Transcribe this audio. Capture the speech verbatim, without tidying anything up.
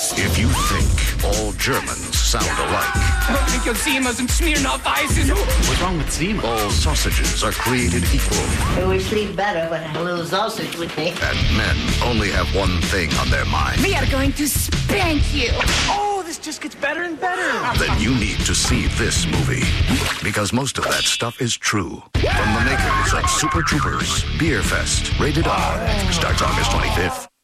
If you think all Germans sound alike, I don't think your Zimas and Smirnoff Ices. What's wrong with Zima? all sausages are created equal, I always sleep better when I have a little sausage with me. and men only have one thing on their mind, We are going to spank you. Oh, this just gets better and better. then you need to see this movie. Because most of that stuff is true. From the makers of Super Troopers, Beer Fest, rated R, starts August twenty-fifth.